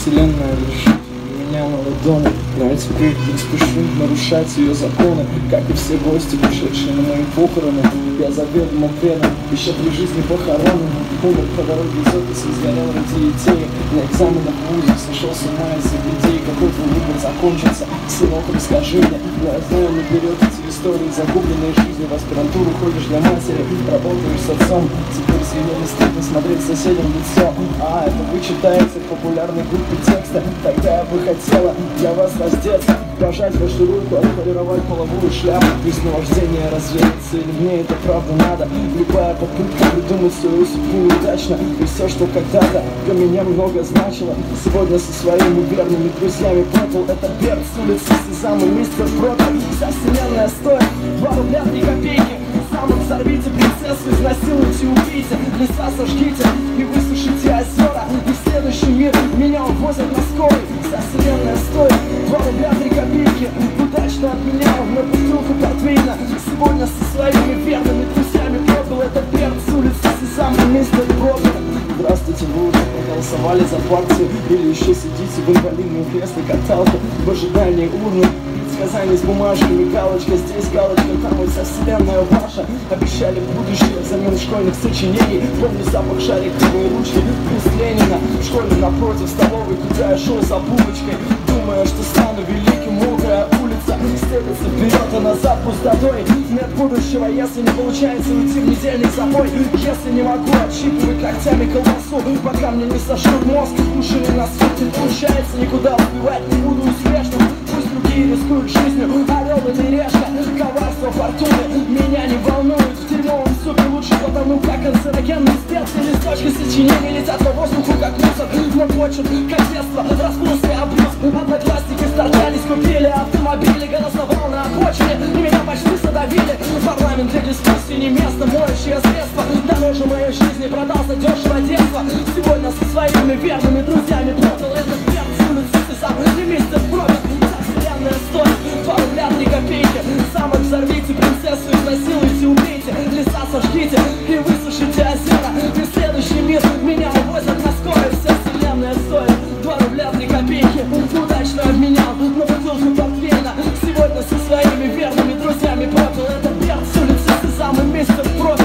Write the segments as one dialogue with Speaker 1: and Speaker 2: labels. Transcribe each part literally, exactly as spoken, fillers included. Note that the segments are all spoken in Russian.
Speaker 1: вселенная лежит у меня на ладони, но я теперь не спешу нарушать ее законы. Как и все гости, пришедшие на мои похороны, я заведомо предан, еще при жизни похоронен. Умер по дороге из офиса, сгорел ради идеи. На экзаменах в вузе сошел с ума из-за людей. Какой твой выбор закончится? Сынок, расскажи мне. Но я знаю наперед эти истории загубленной жизни. В аспирантуру ходишь для матери, работаешь с отцом. Теперь съедели стыдно смотреть соседям в лицо. А, это вы читаете в популярной группе текста. Тогда я бы хотела для вас раздеться, пожать вашу руку, отполировать половую шляпу. Пусть наваждение развеется, или мне это правда надо. Любая попытка придумать свою судьбу удачно. И все, что когда-то для меня много значило, сегодня со своими верными друзьями продал. Это Берт с улицы Сезам и мистер Пропер. Вся вселенная стоит два рубля три копейки. Сам взорвите принцессу, изнасилуйте, убейте. Леса сожгите и высушите озера. И в следующий мир меня увозят на скорой. Вся вселенная стоит два рубля три копейки. Удачно отменял на бутылку портвейна. Сегодня со своими верными друзьями продал. Это Берт с улицы Сезам и мистер Пропер. Здравствуйте, вы уже проголосовали за партию или еще сидите в инвалидном кресле каталке в ожидании урны? Предсказания с бумажками, галочка здесь, галочка там, и вся вселенная ваша. Обещали будущее взамен школьных сочинений. Помню запах шариковой ручки плюс Ленина. В школе напротив столовой, куда я шел за булочкой, думая, что стану великим. Мокрая улица стелется вперед, а назад пустотой. Нет будущего, если не получается уйти в недельный запой. Если не могу отщипывать когтями колбасу, пока мне не сошел мозг, уши не носут. Не получается никуда успевать, не буду успешным. Пусть другие рискуют жизнью, орел или решка. Коварство фортуны меня не волнует. В дерьмовом супе лучше потому, как канцерогенный спец. И листочки сочинений летят по воздуху, как мусор. Но почет, как детство, распусный обрез. Одноклассники стартались, купили автомобили. Голосовал на обочине, и меня почти задавили. Парламент для дискуссии не место, моющее средство. Дороже моей жизни продался дешево детство. Сегодня со своими верными друзьями продал этот Берт с улицы Сезам и мистер Пропер. Вся вселенная стоит два рубля три копейки. Замок взорвите, принцессу изнасилуйте, убейте. Леса сожгите и высушите озера. И в следующий мир меня увозят на скорой. Вся вселенная стоит два рубля три копейки. Удачно обменял на бутылку портвейна. Сегодня со своими верными друзьями продал. Это Берт с улицы Сезам и мистер Пропер.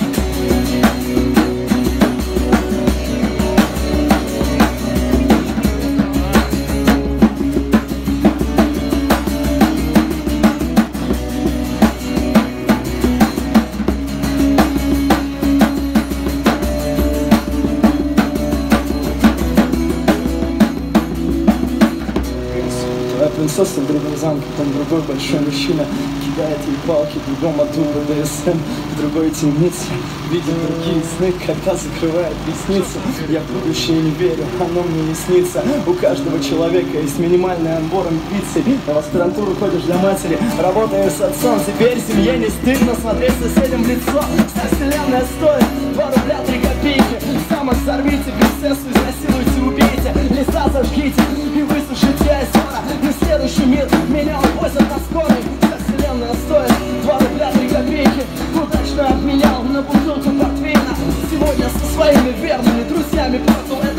Speaker 1: Принцесса в другом замке, там другой большой мужчина кидает ей палки, в другом аду БДСМ, в другой темнице видит другие сны, когда закрывает ресницы. Я в будущее не верю, оно мне не снится. У каждого человека есть минимальный отбор амбиций. В аспирантуру ходишь для матери, работаешь с отцом. Теперь семье не стыдно смотреть соседям в лицо. Вся вселенная стоит два рубля три копейки. Замок взорвите, принцессу изнасилуйте, убейте. Леса зажгите и высушите озера. И следующий мир меня увозят на скорой. Вся вселенная стоит два рубля три копейки. Удачно обменял на бутылку портвейна. Сегодня со своими верными друзьями продал.